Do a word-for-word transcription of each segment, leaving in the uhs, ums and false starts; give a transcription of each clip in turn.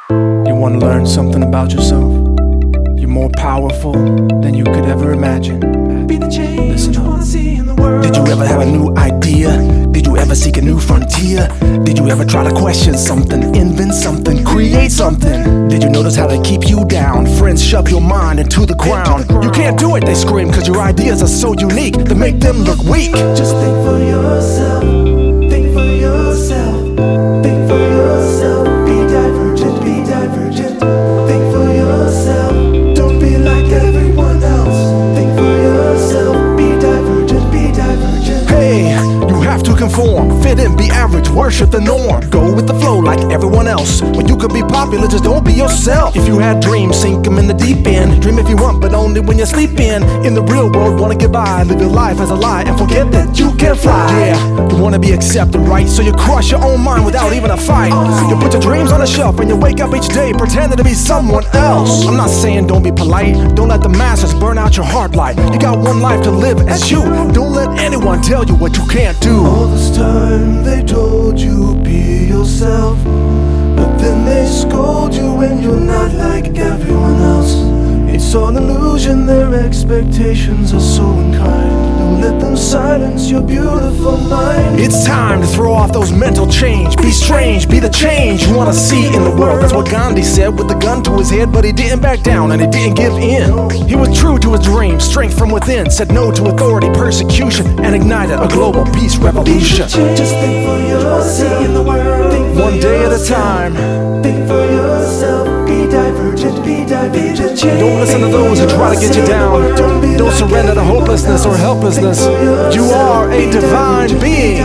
You want to learn something about yourself? You're more powerful than you could ever imagine. Be the change Listen you up. wanna see in the world. Did you ever have a new idea? Did you ever seek a new frontier? Did you ever try to question something, invent something, create something? Did you notice how they keep you down? Friends shove your mind into the ground. You can't do it, they scream, cause your ideas are so unique to make them look weak. Just think for yourself. Think for yourself. Think for yourself. Be divergent. Be divergent. Think for yourself. Don't be like everyone else. Think for yourself. Be divergent. Be divergent. Hey, you have to conform, fit in, be average, worship the norm. Go with the flow like everyone else. When you could be popular, just don't be yourself. If you had dreams, sink them in the deep end. Dream if you want, but only when you sleep in. In the real world, wanna get by, live your life as a lie, and forget that you can fly. Yeah, you wanna be accepted, right? So you crush your own mind without even a fight. You put your dreams on a shelf and you wake up each day pretending to be someone else. I'm not saying don't be polite, don't let the masses burn out your heart light. You got one life to live as you. Don't let anyone tell you what you can't do. All this time they told you be yourself, but then they scold you when you're not like everyone else. It's all illusion, their expectations are so unkind. Don't let them silence your beautiful mind. It's time to throw off those mental chains. Be strange, be the change you wanna see in the world. That's what Gandhi said with the gun to his head, but he didn't back down and he didn't give in. He was true to his dreams, strength from within, said no to authority, persecution, and ignited a global peace revolution. Just think for yourself in the world. Think for One day at a yourself. time. Think for yourself. Be divergent. Be divergent. Don't listen to those who try to get you down. Don't surrender to hopelessness or helplessness. You are a divine being.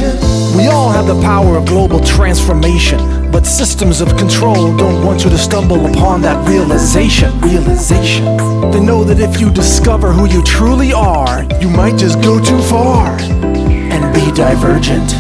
We all have the power of global transformation, but systems of control don't want you to stumble upon that realization. Realization. They know that if you discover who you truly are, you might just go too far and be divergent.